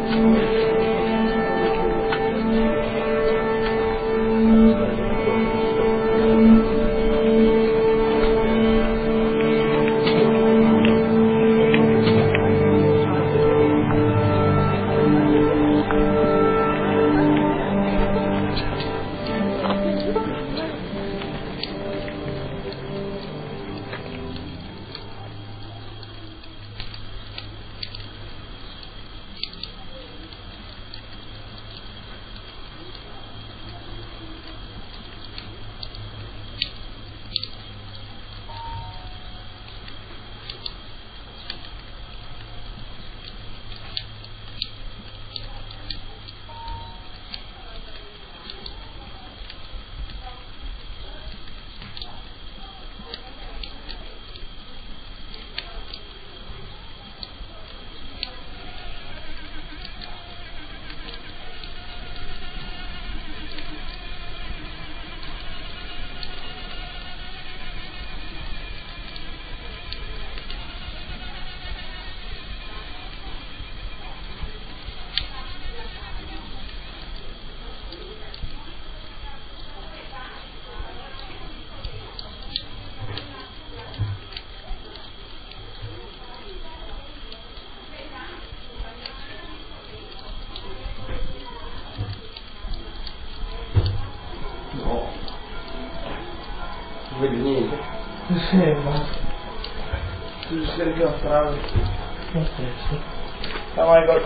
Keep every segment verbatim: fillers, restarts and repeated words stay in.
Non vedi niente? Sì, ma... Tu sei più strano. Non stesso. Ciao Michael.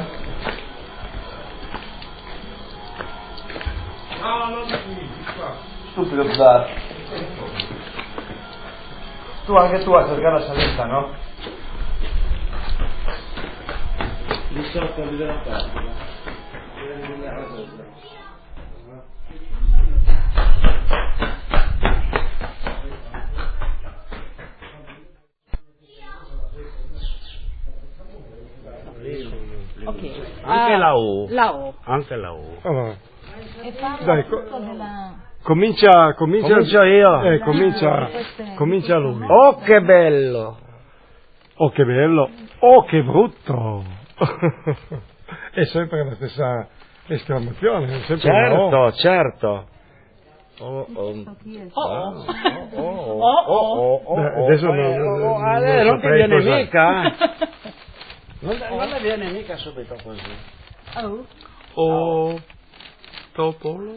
No, non è qui, qua. Stupido Zar. Tu anche tu a cercare la saletta, no? Di sotto di della parte. Okay. Anche Ah, la O. La O. Anche la O. Allora, E parla Dai, co- tutto della... comincia, comincia, Comincio io. Eh, comincia, Queste- comincia lui. Oh, che bello! Oh, che bello! Oh, che brutto! È sempre la stessa esclamazione, è sempre una O. Certo, certo. Oh, oh. Oh, Oh, oh, oh, oh, oh, Beh, oh, adesso oh, non- oh, non- oh, non adesso non ti saprei viene cosa- mica, eh? Non, non ne viene mica subito così. oh, Oh, topolo.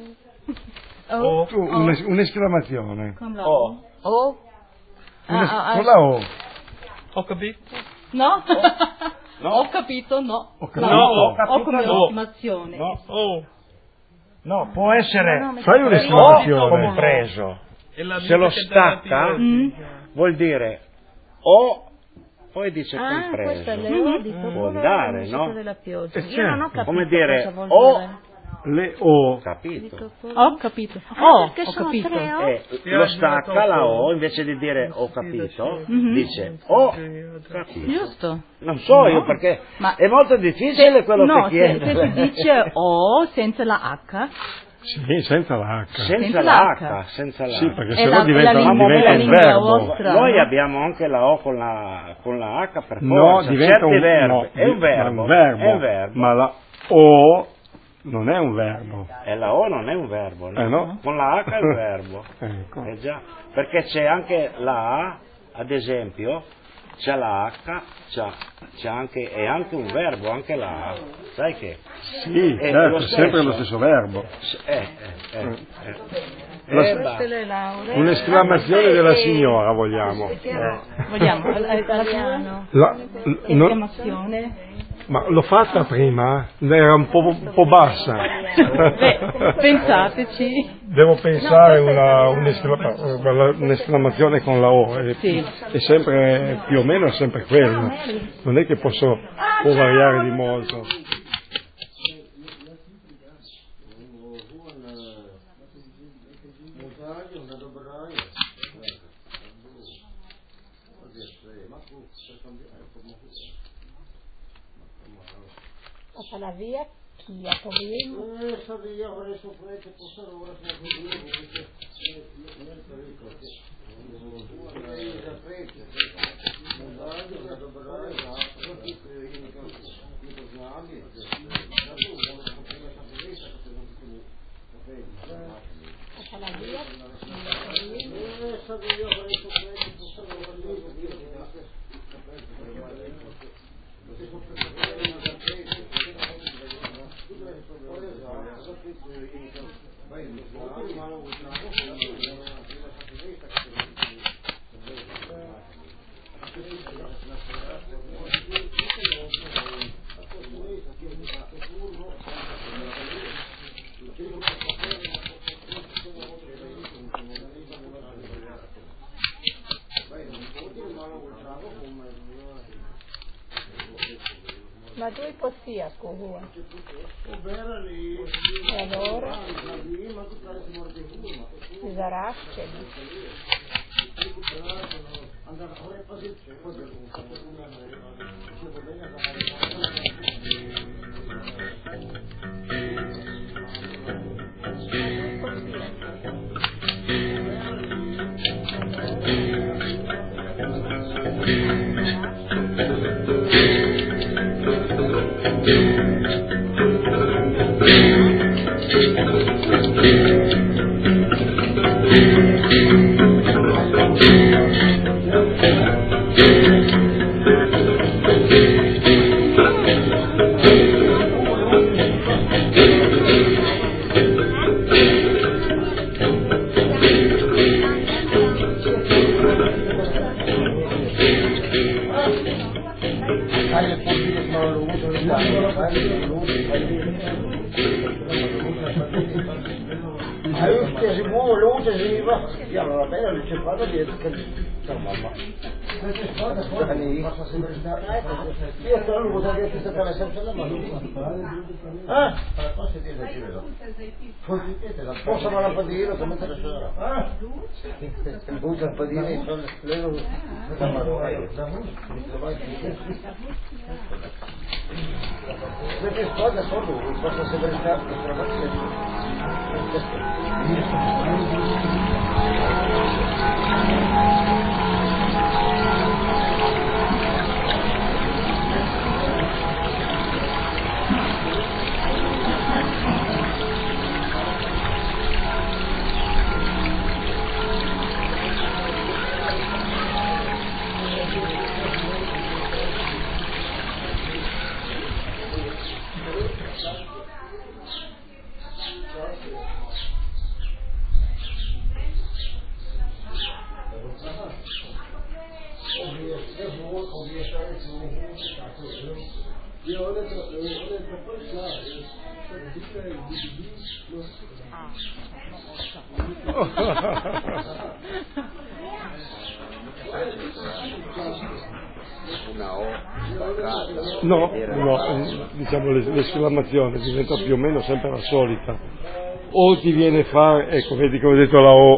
oh, Tu, un- un'esclamazione. con la Oh. O. Oh. Un'es- Ah, ah, ah. con la O. Ho capito? No? No. Ho capito, no. Ho capito. No, No, ho ho capito, come no. esclamazione. No, Oh. no, può essere No, no, Fai mi- un'esclamazione. O compreso. E la Se lo vita che dà stacca, la Mm. vuol dire o, poi dice Ah, compreso. questa è l'euro di popolo Può andare, musicista no? della pioggia. Eh, Io non ho certo. capito Come dire, cosa vuol o- dire. Le O. Capito? Ho capito. Oh, perché ho sono capito. tre O? E lo stacca la O, invece di dire ho capito, Mhm. dice ho capito. Giusto. Non so No. io perché Ma- è molto difficile quello no, che se, chiede. se si dice O senza la H, Sì, senza la H. Senza senza la la H, H. senza la Sì, H. perché È sennò la- diventa, è la lingua- diventa è la un lingua verbo. vostra. Noi abbiamo anche la O con la, con la H per forza, No, diventa certi un, verbi, no, è un di- verbo, un verbo, è un verbo. ma la O non è un verbo. E la O non è un verbo, no? Eh, no. Con la H è un verbo. Ecco. Eh già, perché c'è anche la A, ad esempio, c'è la H, c'è, c'è anche, è anche un verbo, anche la A. Sai che? Sì, È certo, lo è sempre stesso. lo stesso verbo. Eh, eh, eh, eh. La- Eh, queste bah. le lauree. Un'esclamazione della signora vogliamo. Vogliamo, la- la- italiano. La- l- no- Esclamazione. ma l'ho fatta prima, era un po', un po' bassa. Beh, pensateci. Devo pensare una, un'esclama- un'esclamazione con la O, è, Sì. è sempre più o meno è sempre quello, non è che posso può variare di molto. Passa la via, chi ha problemi? Io Ma tu posia scusa. E allora? Si zarasce. Aiuto, si muove, luce, si va. Io va bene, non c'è fatto dietro che... Ciao mamma. Io sono l'uomo che ti sta sempre la mano. Eh? Posso una lampadina, come te la sarà? Il buon lampadina e sono le loro... La mano, perché sposa solo, posso sempre stare, No, no, diciamo l'esclamazione diventa più o meno sempre la solita. O ti viene a fare, ecco, vedi come ho detto la O,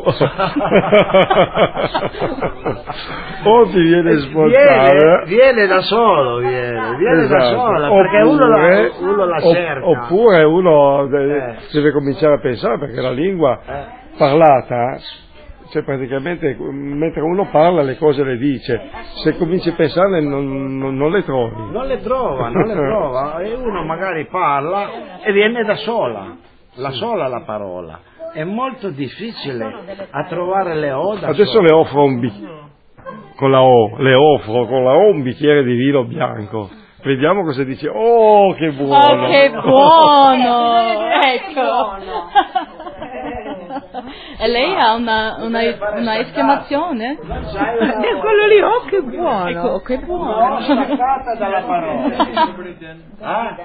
o ti viene a smontare. Viene, viene da solo, viene, viene Esatto. da sola, Oppure, perché uno la, uno la cerca. Oppure uno deve, Eh. deve cominciare a pensare, perché la lingua Eh. parlata, cioè praticamente mentre uno parla le cose le dice, se cominci a pensarle non, non, non le trovi. Non le trova, non le trova, e uno magari parla e viene da sola, la sola la parola. È molto difficile a trovare le O da Adesso sola. le offro un bi- con la O, le offro con la O un bicchiere di vino bianco. Vediamo cosa dice. Oh, che buono! Oh, che buono! Ecco. E lei ha una, una, una esclamazione? E quello lì, oh che buono! Ecco, oh, che No, buono! staccata dalla parola. Ah?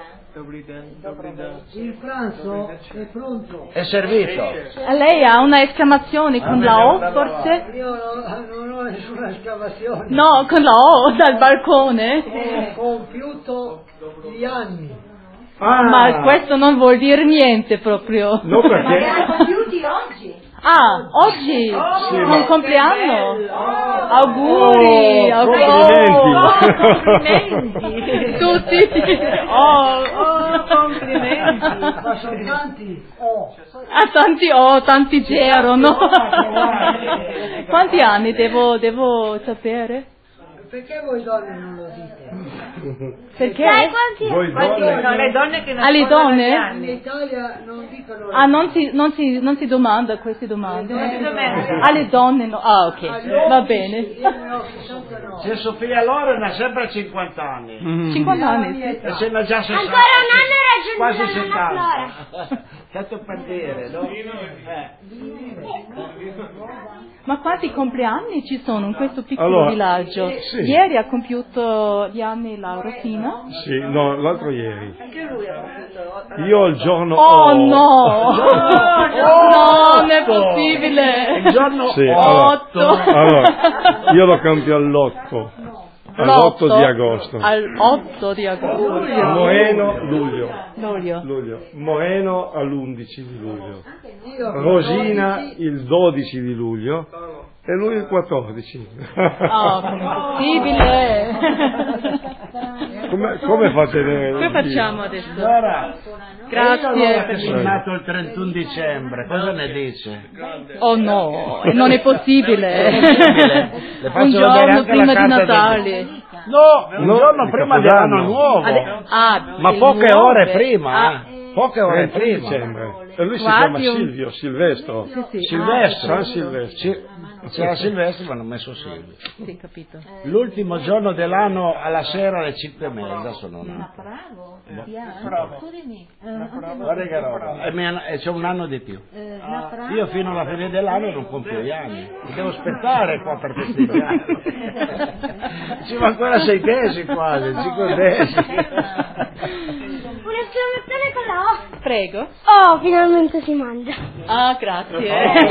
Il pranzo è pronto. È servito. E lei ha una esclamazione con la O, forse? Io non, non ho nessuna esclamazione. No, con la O dal balcone? Ho compiuto gli anni. Ah, Ma questo non vuol dire niente proprio. No, perché compiuti oggi. Ah, oggi? Sì, Un ma- compleanno? Auguri! Oh, auguri. Complimenti! Tutti! Oh, Oh, complimenti! Ma sono tanti. Oh. ah, tanti oh, tanti c'erano. Quanti anni devo, devo sapere? Perché voi donne non lo dite? Perché? Sai quanti Voi Quanti donne- sono le donne che non Alle sposano donne? gli anni? Italia non dicono Ah, non si, non si, non si domanda queste domande. Non si domanda. Alle donne no. Ah, ok, va bene. Io ne ho sessantanove. Se Sofia Loren ha sempre cinquanta anni. Mm. cinquanta anni, sì. E se ne ha già sessanta. Ancora un anno e Quasi raggiunge la nonna settanta. Tanto per dire, no? Eh. Ma quanti compleanni ci sono in questo piccolo Allora, villaggio? sì. Ieri ha compiuto gli anni la Rosina. Sì, no, l'altro ieri. Io il giorno... Oh no! no, No, non è possibile! Il giorno Sì, otto. allora, allora, io lo compio all'otto. All'otto L'otto di agosto. Al otto di agosto. Moeno, luglio. Luglio. Luglio. Moeno all'undici di luglio. Rosina il dodici di luglio e lui il quattordici. Oh, come possibile? come, come fate vedere? Come facciamo adesso? Allora, Grazie allora per che è nato il trentuno dicembre, cosa ne dice? Oh no, non è possibile. Le faccio Un vedere giorno anche prima la di carta Natale. No, un No, giorno il prima Capodanno. dell'anno nuovo. Ade- ah, Ma il poche nuove. ore prima, Ah, eh. Poche ore trentuno prima. dicembre. E lui si Quasi chiama un- Silvio, Silvestro. sì, sì. Silvestro. San Silvestro. Sì, c'era Silvestro ma hanno messo Silvio. Ah, sì, capito. L'ultimo giorno dell'anno alla sera alle cinque e mezza sono nato. Guarda che roba. E, mi hanno- e c'è un anno di più. Io fino alla fine dell'anno non compio gli anni. Mi devo aspettare qua per festeggiare. Ci va ancora sei mesi quasi, cinque mesi. Un'esclamazione con la O. Prego. Oh, finalmente si mangia. Ah, grazie.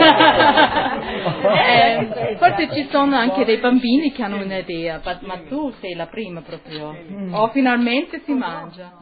Eh, forse ci sono anche dei bambini che hanno un'idea, ma ma tu sei la prima proprio. Oh, finalmente si mangia.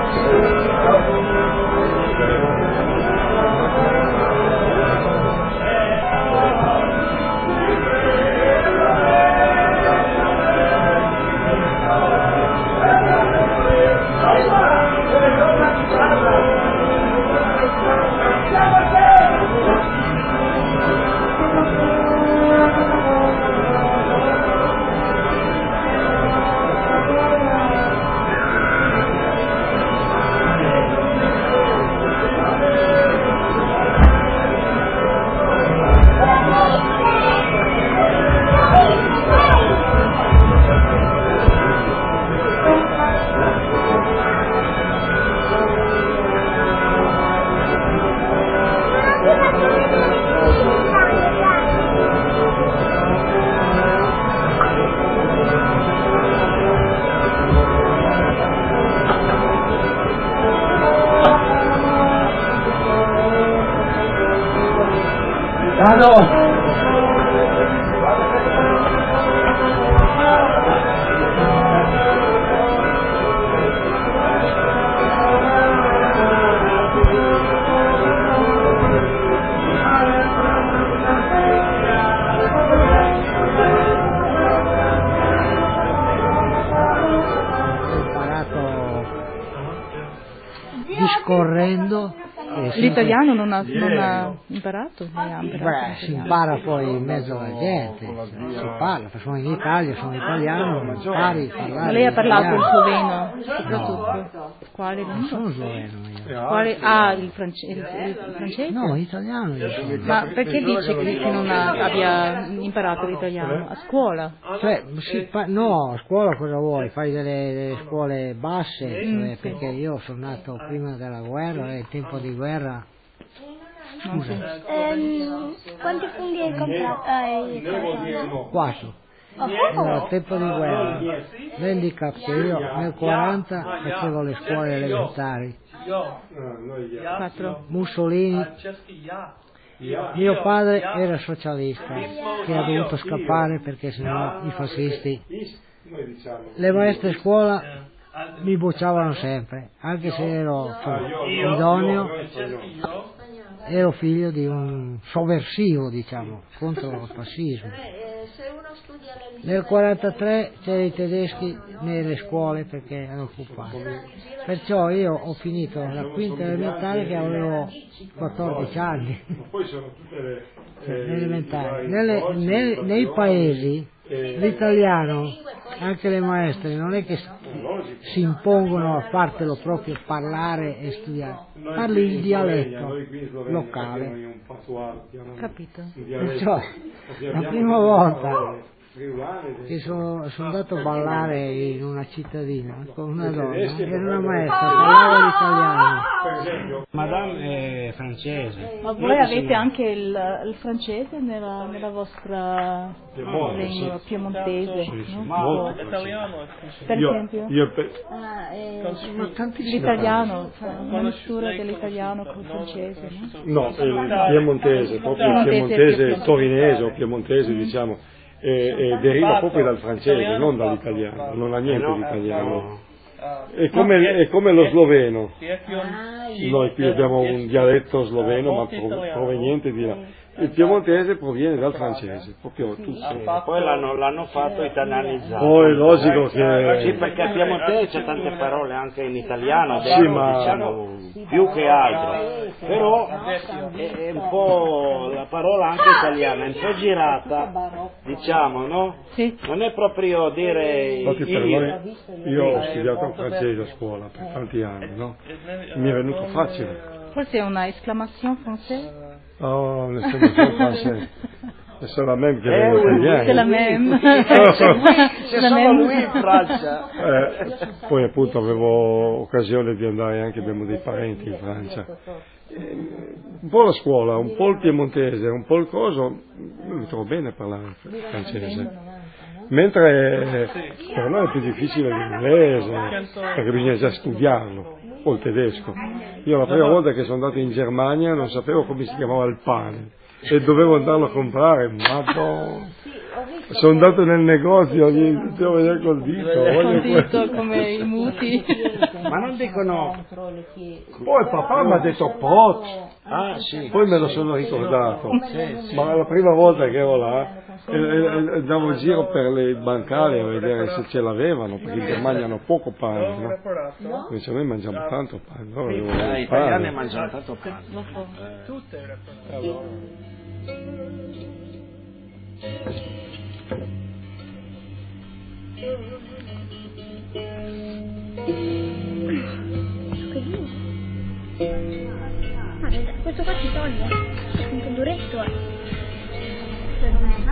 Discorrendo. L'italiano non ha, non ha imparato? Non ha imparato Beh, si impara poi in mezzo alla gente, si parla, sono in Italia, sono italiano, impari a parlare. Ma lei ha parlato il italiano. sloveno, soprattutto? No. Quale Non lingua? sono sloveno io. Quale? Ah, il, france- il, il francese? No, italiano io sono. Ma perché dice che che non ha- abbia imparato l'italiano? A scuola? Cioè, si pa- no, a scuola cosa vuoi? Fai delle, delle scuole basse, cioè, perché io sono nato prima della guerra, e in tempo di guerra. Scusa, Ehm, quanti funghi hai comprato? Hai comprato? quattro. Oh, Era il tempo di guerra. L'handicap che io nel quaranta facevo le scuole elementari. Quattro. Mussolini, mio padre era socialista, che ha dovuto scappare perché sennò i fascisti. Le maestre scuola mi bocciavano sempre, anche se ero idoneo, ero figlio di un sovversivo, diciamo, contro il fascismo. Nel quarantatré c'erano i tedeschi nelle scuole perché erano occupati, perciò io ho finito la quinta elementare che avevo quattordici anni. Cioè, elementare. Nelle, nei, nei paesi l'italiano, anche le maestre, non è che si impongono a fartelo proprio parlare e studiare, parli il dialetto locale. Capito. Perciò la prima volta che sono, sono andato a ballare in una cittadina con una donna, era una maestra, parlava l'italiano. Madame è francese. Ma voi avete anche il, il francese nella, nella vostra lingua piemontese? No? molto. Per Io, esempio? io per- Ah, eh, Ma tantissime L'italiano, cioè una mistura dell'italiano col francese, no? no, il piemontese, proprio il Piemontese, piemontese piemontese. torinese o piemontese, diciamo, e, e deriva proprio dal francese, non dall'italiano, non ha niente di italiano. È come, è come lo sloveno. Noi qui abbiamo un dialetto sloveno, ma prov- proveniente di là. Il piemontese proviene dal francese, proprio tutto. Poi l'hanno, l'hanno fatto italianizzato. Poi è logico che... Sì, perché a piemontese c'è tante parole anche in italiano, Sì, dentro, ma- diciamo, più che altro. Però è, è un po' la parola anche italiana, è un po' girata, diciamo, no? Sì. Non è proprio dire Infatti per io. noi, io ho studiato il francese a scuola per tanti anni, no? Mi è venuto facile. Forse è una esclamation française? Oh, l'esclamazione française. C'est la même che Eh, les oui, italiani. C'est la même. C'è La solo même. lui in Francia. Eh, poi appunto avevo occasione di andare anche, abbiamo dei parenti in Francia. Eh, un po' la scuola, un po' il piemontese, un po' il coso, io mi trovo bene a parlare il francese. Mentre eh, per noi è più difficile l'inglese, perché bisogna già studiarlo, o il tedesco. Io la prima volta che sono andato in Germania non sapevo come si chiamava il pane e dovevo andarlo a comprare, ma boh, sono andato nel negozio, gli devo vedere col dito, voglio Col dito come i muti. Ma non dicono... Poi papà mi ha detto pot, Ah, sì. poi me lo sono ricordato, Sì, sì. ma la prima volta che ero là e, e, e andavo in giro per le bancali a vedere se ce l'avevano, perché in Germania hanno poco pane, no? Invece noi mangiamo tanto pane, no? Gli Pane. italiani mangiano tanto pane. Tutte le Ah, questo qua si toglie, è un po' duretto, eh. Per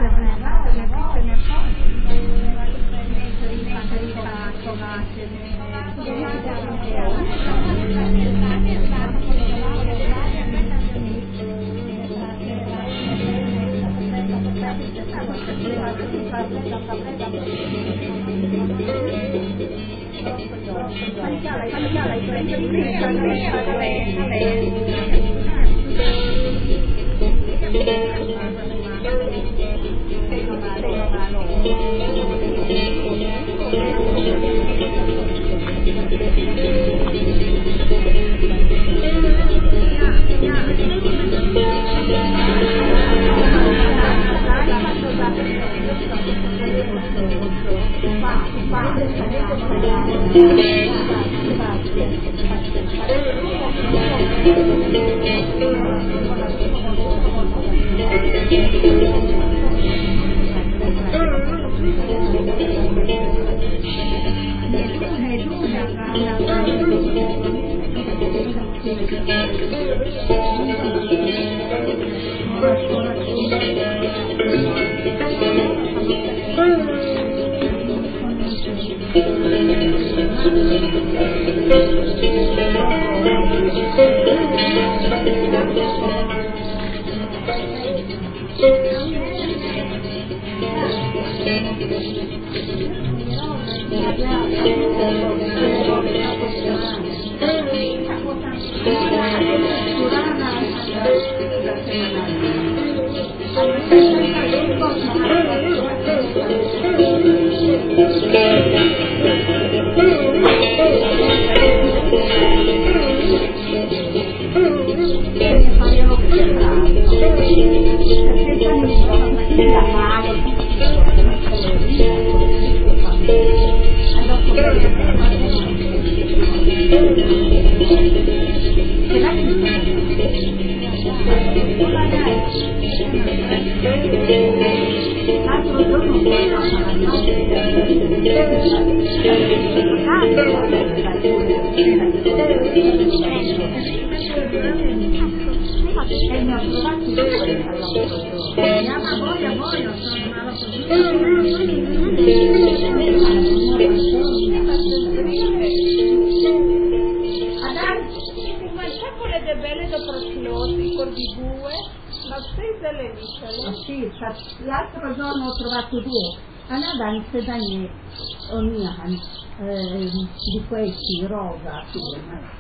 L'altro giorno ho trovato due, andava in sedanie ogni anno, eh, di questi, rosa, firma.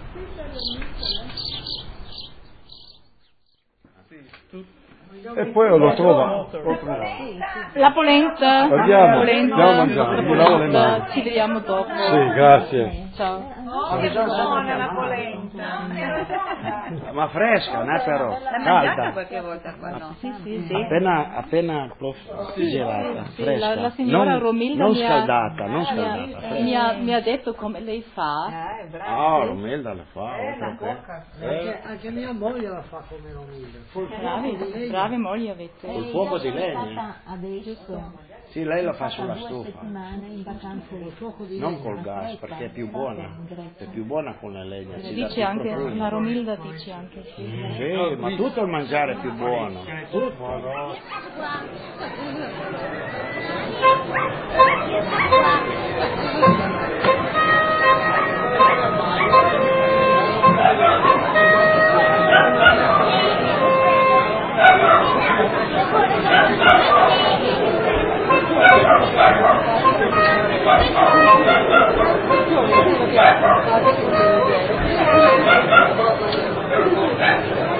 E poi l'ho trovato. La polenta. Andiamo, La polenta. andiamo a mangiare, mi lavo le mani. Ci vediamo dopo. Sì, grazie. Ciao. Oh, che buona la polenta. Ma fresca, né però? L'hai mangiata Calda. qualche volta qua, no? Sì, sì, sì. Appena, appena prof, gelata, Sì, fresca. la, la signora non, Romilda non mi, ha, scaldata, non mi, scaldata, ha, fresca. mi, ha, mi ha detto come lei fa. Eh, bravo. Ah, Romilda la fa, Eh, oltre la a te. cuoca. Anche, anche mia moglie la fa come Romilda. Bravi, bravi mogli avete. Col fuoco di legna. Stata adesso Sì, lei la fa sulla due stufa. settimane in vacanza di fuoco di Non col gas, perché è più buona. È più buona con la legna. si dà Dice più anche, profumo. la Romilda dice anche sì. Sì, ma tutto il mangiare è più buono. Tutto.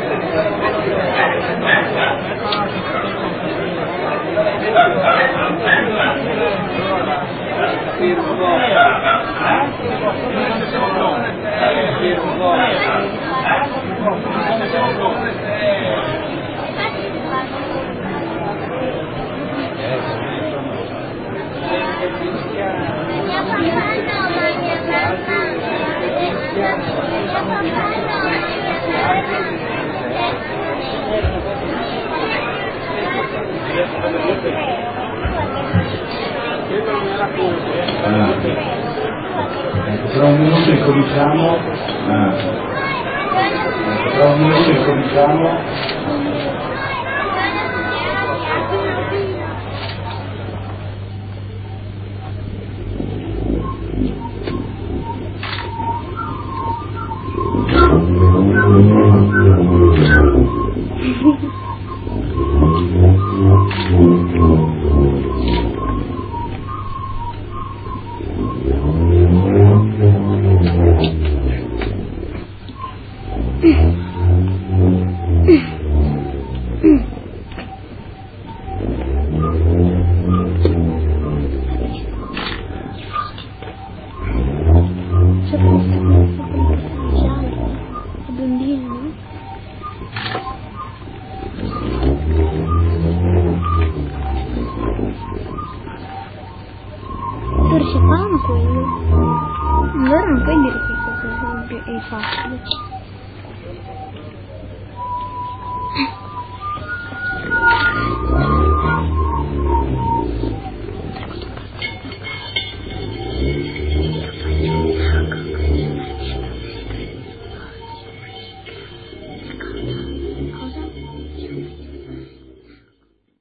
Thank you. Ah. Ecco, tra un minuto incominciamo. Ah. Ecco, tra un minuto incominciamo. Allora non puoi dire che cosa è facile.